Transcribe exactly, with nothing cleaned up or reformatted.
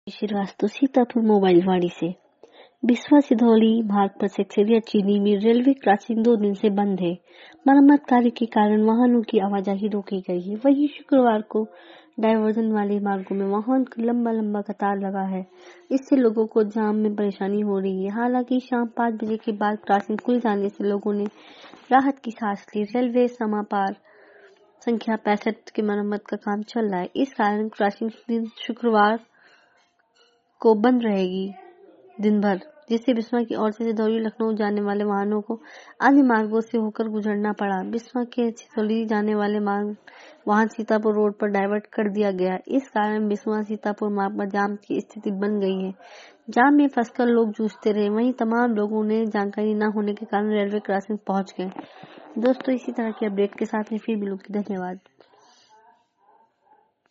Srivastava Sitapur mobile वाड़ी से बिस्वा सिधौली मार्ग पर सेक्सेरिया चीनी में रेलवे क्रॉसिंग दो दिन से बंद है। मरम्मत कार्य के कारण वाहनों की आवाजाही रोकी गई है। वहीं शुक्रवार को डायवर्जन वाले मार्गों में वाहन का लंबा लंबा कतार लगा है। इससे लोगों को जाम में परेशानी हो रही है। हालांकि शाम पाँच बजे के बाद क्रॉसिंग खुल जाने से लोगों ने राहत की सांस ली। रेलवे समापार संख्या पैंसठ की मरम्मत का काम चल रहा है। इस कारण क्रॉसिंग दिन शुक्रवार को बंद रहेगी दिन भर, जिससे बिस्वा की ओर से सिधौली लखनऊ जाने वाले वाहनों को अन्य मार्गों से होकर गुजरना पड़ा। बिस्वा के सिधौली जाने वाले मार्ग वाहन सीतापुर रोड पर डाइवर्ट कर दिया गया। इस कारण बिस्वा सीतापुर मार्ग पर जाम की स्थिति बन गई है। जाम में फंसकर लोग जूझते रहे। वहीं तमाम लोगों ने जानकारी न होने के कारण रेलवे क्रॉसिंग पहुंच गए। दोस्तों, इसी तरह की अपडेट के साथ में फिर मिलूंगी। धन्यवाद।